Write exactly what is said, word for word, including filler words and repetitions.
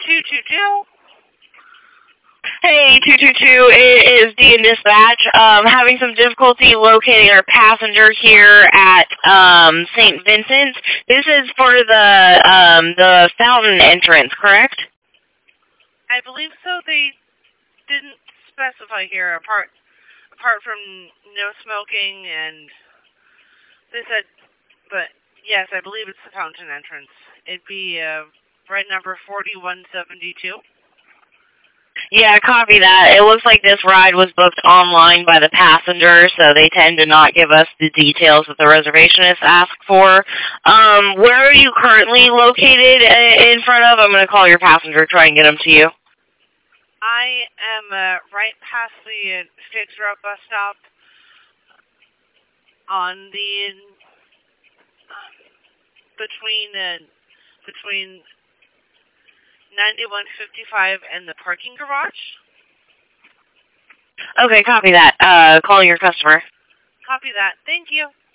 two two two. Hey, two two two, it is D in Dispatch. Um, having some difficulty locating our passenger here at um, Saint Vincent's. This is for the um, the fountain entrance, correct? I believe so. They didn't specify here, apart apart from no smoking, and they said, but yes, I believe it's the fountain entrance. It'd be uh, ride number forty-one seventy-two. Yeah, copy that. It looks like this ride was booked online by the passenger, so they tend to not give us the details that the reservationists ask for. Um, where are you currently located in front of? I'm going to call your passenger, try and get them to you. I am uh, right past the uh, Fixer Up bus stop on the uh, between uh, between ninety-one fifty-five and the parking garage. Okay, copy that. Uh, calling your customer. Copy that. Thank you.